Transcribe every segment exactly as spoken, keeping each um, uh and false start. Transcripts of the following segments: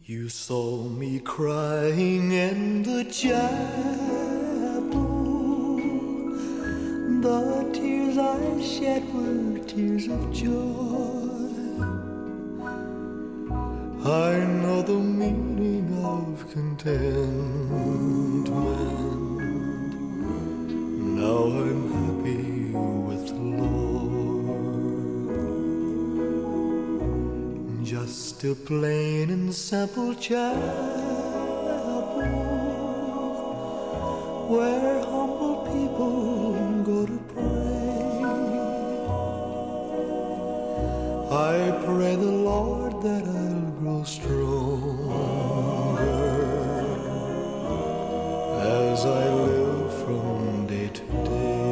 You saw me crying in the chapel. The tears I shed were tears of joy. I know the meaning of contentment. Now I'm happy with the Lord. Just a plain and simple chapel where humble people go to pray. I pray the Lord that I'll grow stronger as I live from day to day.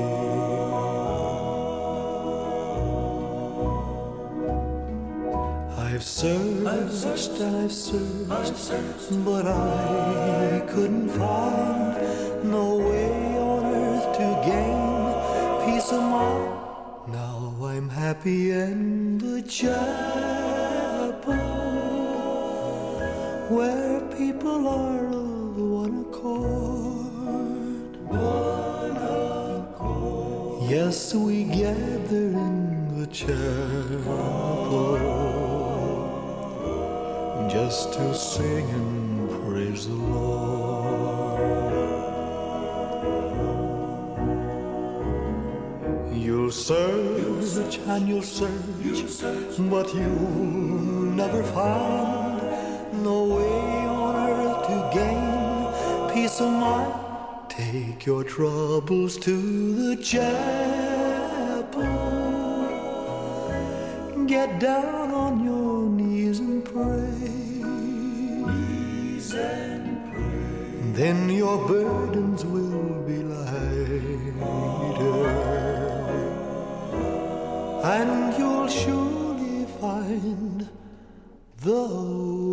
I've searched, I've searched, I've searched, I've searched, but I couldn't find no way on earth to gain peace of mind. Now I'm happy in the chapel where people are of one accord. One accord. Yes, we gather in the chapel just to sing and praise the Lord. You'll search and you'll search, but you'll never find no way on earth to gain peace of mind. Take your troubles to the chapel. Get down on your knees and pray. Knees and pray. Then your burdens will be lighter, and you'll surely find the